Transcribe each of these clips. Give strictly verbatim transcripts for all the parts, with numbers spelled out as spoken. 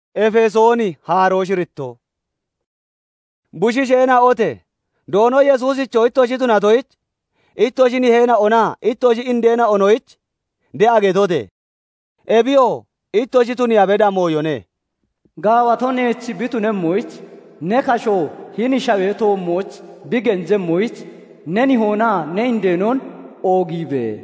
Efesooni haaroo shiritto. Bushishena ote. Doono Yesuusicho ittoshi tunatoich. Ittoshi ni heena ona. Ittoshi indeena onoich. De agetote. Ebio ittoshi tuni abeda moyone. Gaawatonech bitune moich. Ne kasho hini shaweto moch. Bigenze moich. Neni hona ne indeenon ogibe.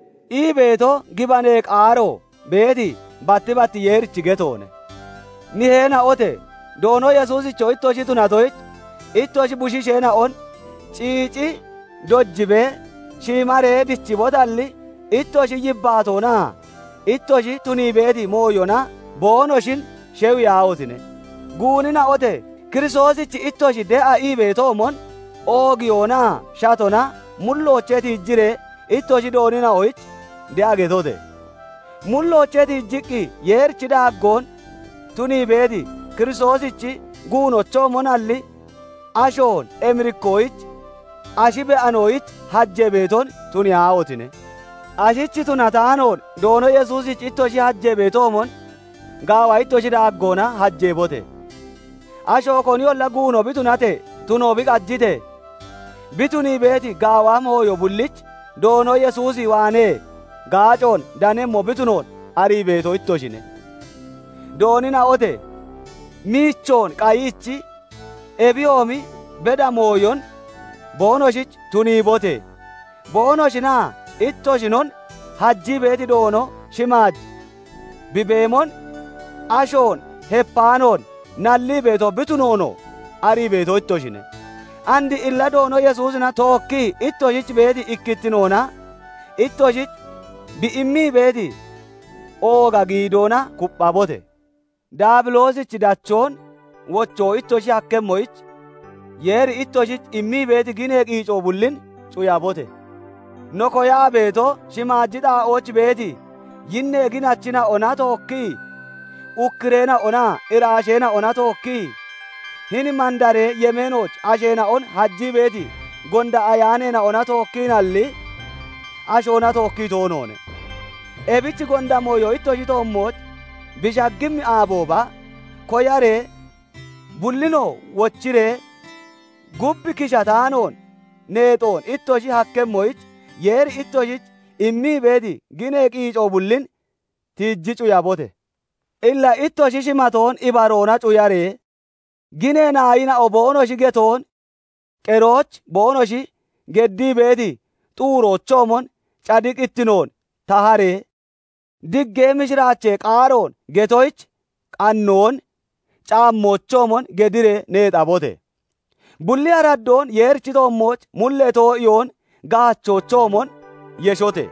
Ibeeto gibane qaaro beeti batti batti yeerichi getone. Ni heena ote. Doono Yesuusicho ittoshi tunatoich. Ittoshi bushishena on. Ciici dojjibe shiimare dichi botalli. Ittoshi yibbaatona. Ittoshi tuni beeti mooyona. Boonoshin shewi yaawotine. Guunina ote. Kiristoosichi ittoshi de'a ibeetomon. Oogiyona shatona. Mulloocheeti jire. Ittoshi doonina oich. De'a getote. Mulloocheeti jiqqi yeerichi daaggoon. Tuni beeti Kiristoosichi guunochoomonalli. Ashoon emirikkoich. Ashi be'anoich hajje beeton tuni haawotine. Ashichi tunataanoon doono Yesuusichi ittoshi hajje beetoomon. Gaawa ittoshi daaggoona hajje bote. Ashoo konyolla guuno bitunate tunoo biqajjite. Bituni beeti gaawaa mooyo bullich doono Yesuusi waanee gaacoon danemmo bitunoon arii beeto ittoshine. Doonina ote miichoon qayichi ebiyoomi beda mooyon boonoshich tunii bote. Boonoshinaa ittoshinon hajji beeti doono shimaaj bibeemon ashoon heppaanoon nalli beeto bitunoono arii beeto ittoshine. Andi illa doono Yesuusina tokki ittoshich beeti ikkittinoona ittoshich bi'immii beeti ooga giidoona kuphabote. Daabiloosichi dachoon wochoo ittoshi hakkemmoich yeeri ittoshich immii beeti ginee qiicoo bullin cuyabote. Nokoyaa beeto shimaajjidhaa ooch beeti yinnee ginachina ona tokki ukkireena ona iraasheena ona tokki hini mandaree yemeenooch asheena on hajjii beeti gonda ayaaneena ona tokkiinalli ashoona tokkii toonoone. Ebichi gonda mooyo ittoshi toommoch bishaggimmi aabooba koyaree bullinoo wochiree gubbi kishataanoon neexoon ittoshi hakkemmoich yeeri ittoshich immii beeti ginee qiicoo bullin tiijji cuyabote. Illa ittoshi shimatoon ibaroona cuyaree ginee naayina o boonoshi getoon qerooch boonoshi geddii beeti xuuroochoomon cadiqittinoon taharee diggee mishiraachee qaaroon getoich qannoon caammochoomon gedire neexabote. Bulli araddoon yeerichi toommoch mullee too'iyoon gaachochoomon yeshote.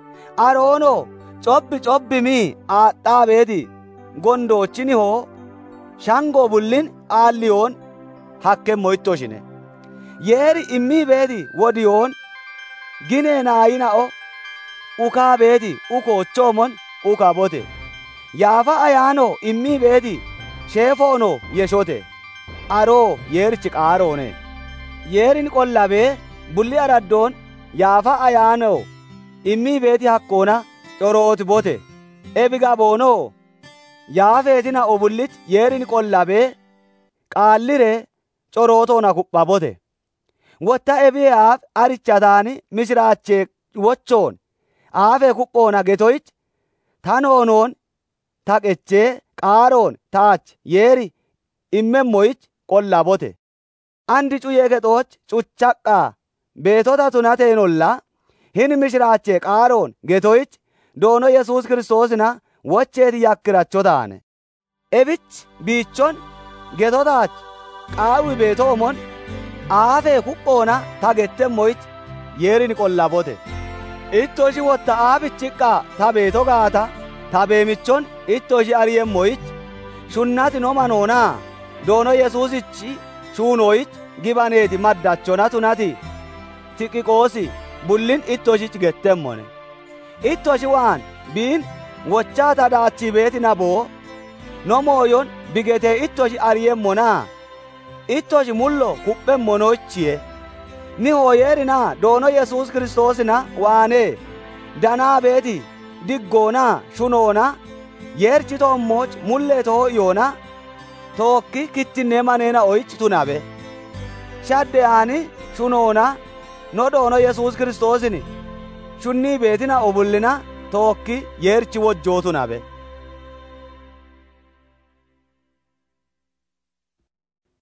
Aroono cobbi cobbimii aadhaa beeti gondoochini hoo shangoo bullin aalliyoon hakkemmo ittoshine. Yeeri immii beeti wodiyoon ginee naayina'o ukaa beeti ukoochoomon ukabote. Yaafa ayaanoo immii beeti sheefoonoo yeshote. Aroo yeerichi qaaroone. Yeerin qollabee bulli araddoon yaafa ayaanoo immii beeti hakkoona corooti bote. Ebiga boonoo yaafeetina obullich yeerin qollabee qaalliree corootoona kuphabote. Wotta ebiyaaf arichataani mishiraachee wochoon aafee kuphoona getoich tanoonoon taqechee qaaroon taach yeeri immemmoich qollabote. Andi cuyee kexooch cuchaqqaa beetota tunateenolla hin mishiraachee qaaroon getoich doono Yesuus Kiristoosina wocheeti yakkiracho taane. Ebich biichon getotaach qaawi beetoomon aafee kuphoona tagettemmoich yeerin qollabote. Ittoshi wotta aafichiqqaa ta beeto gaata ta beemichon ittoshi ariyemmoich shunnati nomanoonaa doono Yesuusichi shuunoich gibaneeti maddachona tunati tiqiqoosi bullin ittoshich gettemmone. Ittoshi waan biin wochaa ta daachii beeti naboo no mooyon bigetee ittoshi ariyemmonaa ittoshi mullo kuphemmonoichiye. Ni hooyeerinaa doono Yesuus Kiristoosina waanee danaa beeti diggoonaa shunoona yeerichi toommoch mullee too'iyoona tookki kittinne maneena oyich tunabe shadde ani shunoona no doono yesuus kiristoosin shunnii beetina obullina tookki yeerchi wojjoo tunabe